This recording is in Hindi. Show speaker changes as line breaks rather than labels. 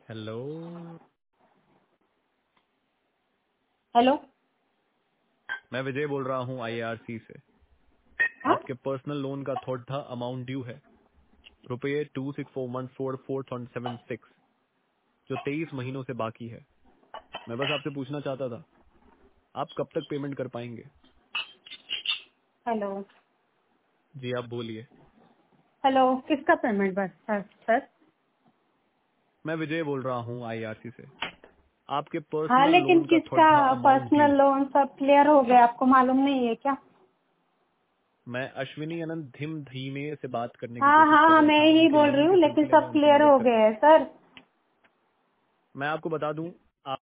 हेलो।
हेलो।
मैं विजय बोल रहा हूँ आईआरसी से।
हाँ।
आपके पर्सनल लोन का थोड़ा था अमाउंट ड्यू है, रुपये 264144.76, जो 23 महीनों से बाकी है। मैं बस आपसे पूछना चाहता था, आप कब तक पेमेंट कर पाएंगे?
हेलो।
जी आप बोलिए।
हेलो, किसका पेमेंट बस सर?
मैं विजय बोल रहा हूँ आईआरसी से। आपके
हाँ,
पर्सनल
लेकिन
लोन का थोड़ा
किसका
था अमाउंट ड्यू।
पर्सनल लोन सब क्लियर हो गया, आपको मालूम नहीं है क्या?
मैं अश्विनी अनंत धिम धीमे से बात करने की
हाँ
कोशिश कर
हाँ,
रहा
मैं
था,
ही
उनके
बोल रही
लोन
हूँ,
के
लेकिन
सिलसिले में
सब
उनसे
क्लियर
मदद
हो
करने।
गए हैं सर।
मैं आपको बता दूं,